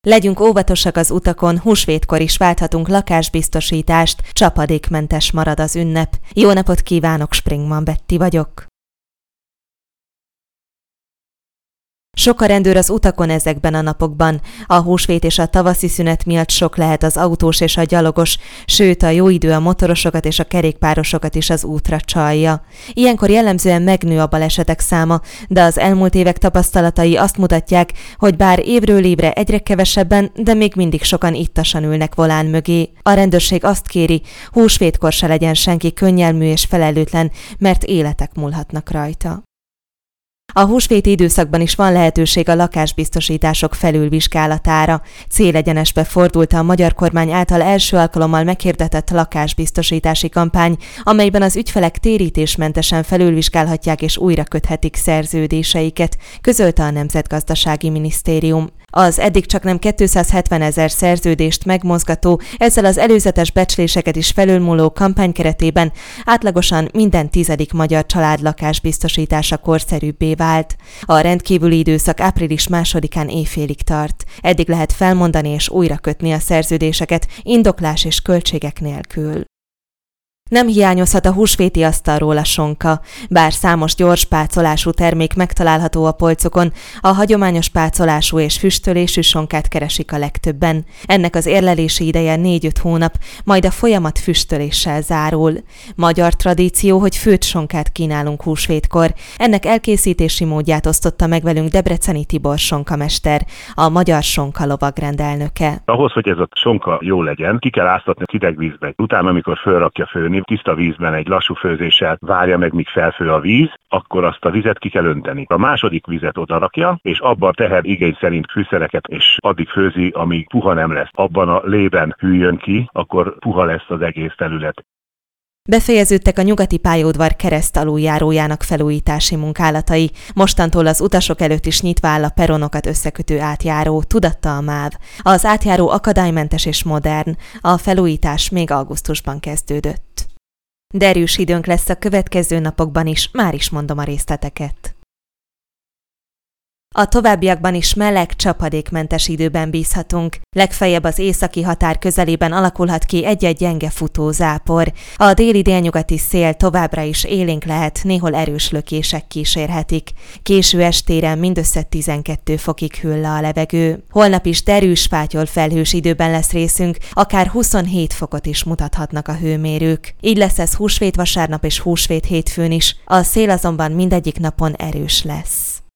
Legyünk óvatosak az utakon, húsvétkor is válthatunk lakásbiztosítást, csapadékmentes marad az ünnep. Jó napot kívánok, Springman Betty vagyok. Sok a rendőr az utakon ezekben a napokban. A húsvét és a tavaszi szünet miatt sok lehet az autós és a gyalogos, sőt a jó idő a motorosokat és a kerékpárosokat is az útra csalja. Ilyenkor jellemzően megnő a balesetek száma, de az elmúlt évek tapasztalatai azt mutatják, hogy bár évről évre egyre kevesebben, de még mindig sokan ittasan ülnek volán mögé. A rendőrség azt kéri, húsvétkor se legyen senki könnyelmű és felelőtlen, mert életek múlhatnak rajta. A húsvéti időszakban is van lehetőség a lakásbiztosítások felülvizsgálatára. Célegyenesbe fordult a magyar kormány által első alkalommal meghirdetett lakásbiztosítási kampány, amelyben az ügyfelek térítésmentesen felülvizsgálhatják és újra köthetik szerződéseiket, közölte a Nemzetgazdasági Minisztérium. Az eddig csaknem 270 000 szerződést megmozgató, ezzel az előzetes becsléseket is felülmúló kampány keretében átlagosan minden 10. magyar család lakásbiztosítása korszerűbbé vált. A rendkívüli időszak április 2-án éjfélig tart. Eddig lehet felmondani és újra kötni a szerződéseket, indoklás és költségek nélkül. Nem hiányozhat a húsvéti asztalról a sonka. Bár számos gyors pácolású termék megtalálható a polcokon, a hagyományos pácolású és füstölésű sonkát keresik a legtöbben. Ennek az érlelési ideje 4-5 hónap, majd a folyamat füstöléssel zárul. Magyar tradíció, hogy főtt sonkát kínálunk húsvétkor. Ennek elkészítési módját osztotta meg velünk Debreceni Tibor sonkamester, a Magyar Sonka lovagrendelnöke. Ahhoz, hogy ez a sonka jó legyen, ki kell áztatni hideg vízbe. Utána, amikor fölrakja főni, tiszta vízben egy lassú főzéssel várja meg, míg felfő a víz, akkor azt a vizet ki kell önteni. A második vizet odarakja, és abban teher igény szerint fűszereket, és addig főzi, amíg puha nem lesz. Abban a lében hűljön ki, akkor puha lesz az egész terület. Befejeződtek a nyugati pályaudvar keresztaluljárójának felújítási munkálatai. Mostantól az utasok előtt is nyitva áll a peronokat összekötő átjáró, tudatta a MÁV. Az átjáró akadálymentes és modern. A felújítás még augusztusban kezdődött. Derűs időnk lesz a következő napokban is, már is mondom a részleteket. A továbbiakban is meleg, csapadékmentes időben bízhatunk. Legfeljebb az északi határ közelében alakulhat ki egy-egy gyenge futózápor. A déli-délnyugati szél továbbra is élénk lehet, néhol erős lökések kísérhetik. Késő estére mindössze 12 fokig hűl le a levegő. Holnap is derűs, fátyol felhős időben lesz részünk, akár 27 fokot is mutathatnak a hőmérők. Így lesz ez húsvét vasárnap és húsvét hétfőn is, a szél azonban mindegyik napon erős lesz.